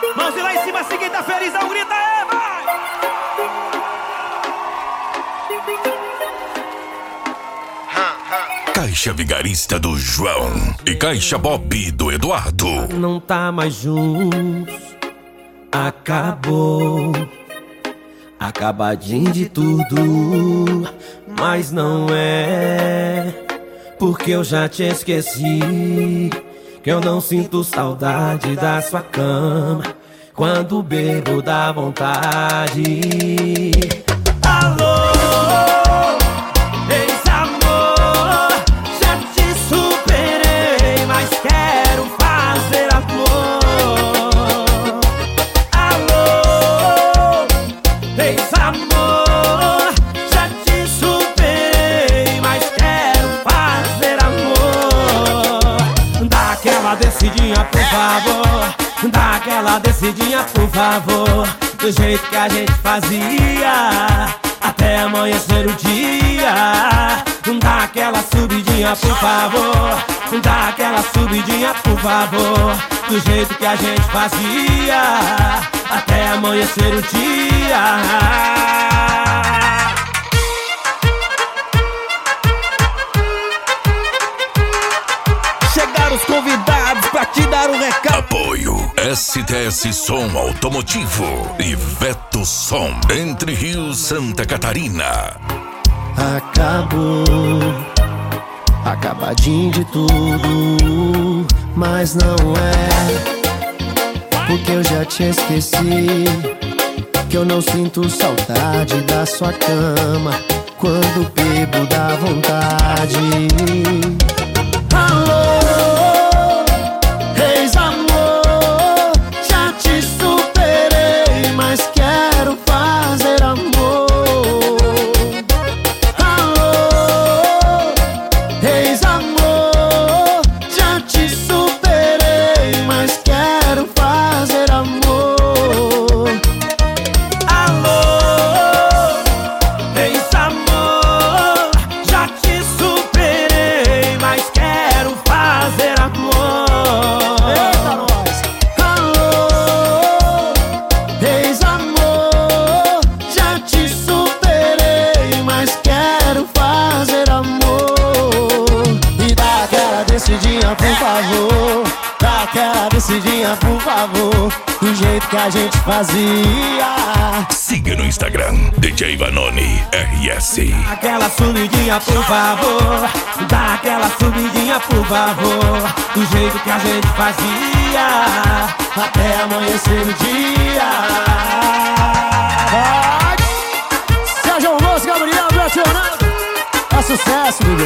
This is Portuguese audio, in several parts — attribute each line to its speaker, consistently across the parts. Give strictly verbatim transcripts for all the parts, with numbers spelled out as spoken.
Speaker 1: Mãozinha lá em cima, assim quem tá felizão, grita aí, vai!
Speaker 2: Caixa Vigarista do João e Caixa Bob do Eduardo.
Speaker 1: Não tá mais juntos, acabou, acabadinho de tudo, mas não é, porque eu já te esqueci, que eu não sinto saudade da sua cama, quando bebo dá vontade. Alô, ex-amor, já te superei, mas quero fazer amor. Alô, ex-amor, já te superei, mas quero fazer amor. Dá aquela descidinha, por favor, dá aquela descidinha, por favor, do jeito que a gente fazia, até amanhecer o dia. Dá aquela subidinha, por favor, dá aquela subidinha, por favor, do jeito que a gente fazia, até amanhecer o dia. Chegaram os convidados pra te dar um recado.
Speaker 2: Apoio S T S Som Automotivo e Veto Som, Entre Rio, Santa Catarina.
Speaker 1: Acabou, acabadinho de tudo, mas não é, porque eu já te esqueci, que eu não sinto saudade da sua cama, quando bebo dá vontade. Alô, ex-amor, já te superei, mas quero fazer amor. Alô, ex-amor, já te superei, mas quero fazer amor. Alô, ex-amor, já te superei, mas quero fazer amor. Eita, nós! Alô, ex-amor, já te superei, mas quero fazer amor. E dá aquela descidinha, por favor, dá aquela descidinha, por favor, do jeito que a gente fazia.
Speaker 2: Siga no Instagram, D J Vanoni R S.
Speaker 1: Aquela subidinha, por favor, dá aquela subidinha, por favor, do jeito que a gente fazia, até amanhecer o dia. Vai! Sérgio Alonso, Gabriel, Betionado, é sucesso, bebê.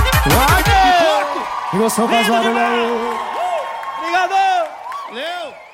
Speaker 1: Vai! E você faz barulho aí. Obrigado! Valeu!